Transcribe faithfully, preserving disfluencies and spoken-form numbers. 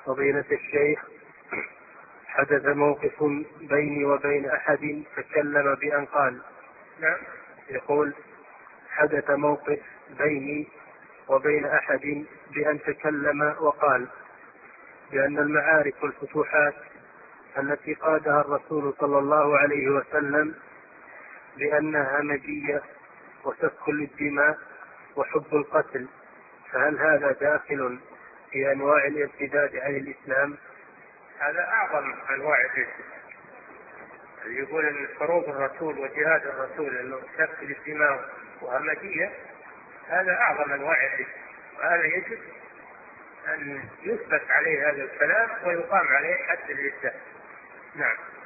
فضيلة الشيخ، حدث موقف بيني وبين أحد تكلم بأن قال. نعم. يقول: حدث موقف بيني وبين أحد بأن تكلم وقال بأن المعارك والفتوحات التي قادها الرسول صلى الله عليه وسلم بأنها همجية وسفك للدماء وحب القتل، فهل هذا داخل في أنواع الارتداد عن الإسلام؟ هذا أعظم أنواع الرد. يقول أن حروب الرسول وجهاد الرسول أنه سفك للدماء وهمجية، هذا أعظم أنواع الرد، وهذا يجب أن يثبت عليه هذا الكلام ويقام عليه حد الردة. نعم.